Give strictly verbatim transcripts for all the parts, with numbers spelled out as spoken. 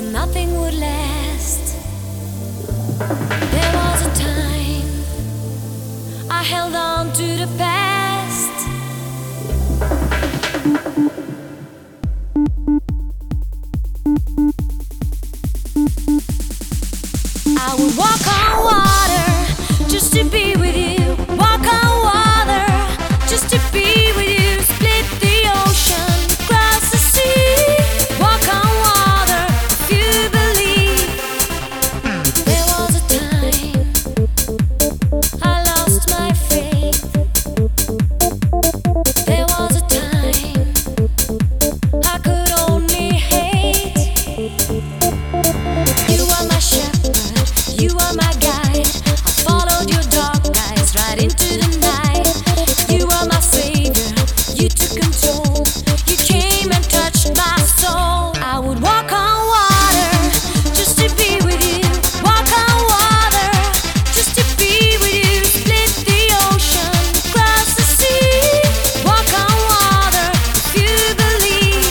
when nothing would last. There was a time I held on to the past. I would walk on water just to be with you. Walk on water just to be with you. Split the ocean, cross the sea. Walk on water if you believe. There was a time I lost my faith. There was a time I could only hate. You are my shepherd, you are my guide. I followed your dark eyes right into the night. You are my savior, you took control. You came and touched my soul. I would walk on water just to be with you. Walk on water just to be with you. Split the ocean, cross the sea. Walk on water if you believe.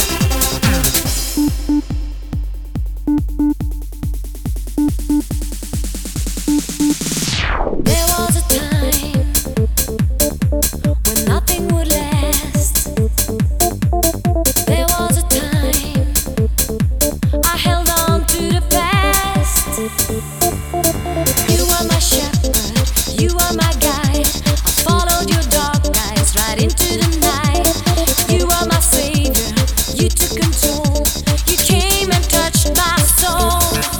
There was a time when nothing would last. There was a time I held on to the past. You are my shepherd, you are my guide. I followed your dark eyes right into the night. You are my savior, you took control. You came and touched my soul.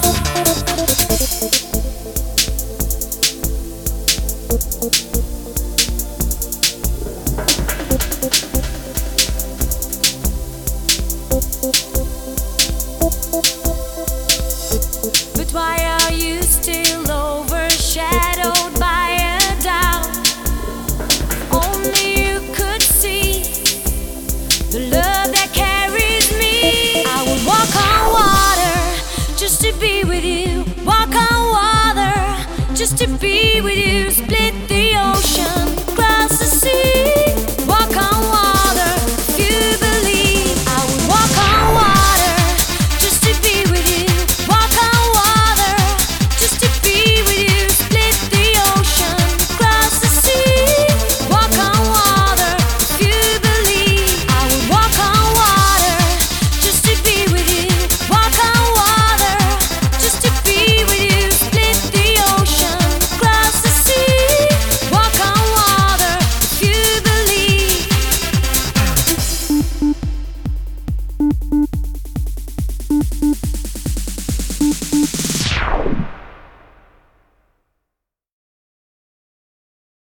But why are you still overshadowed by a doubt? Only you could see the love that carries me. I would walk on water just to be with you. Walk on water just to be with you.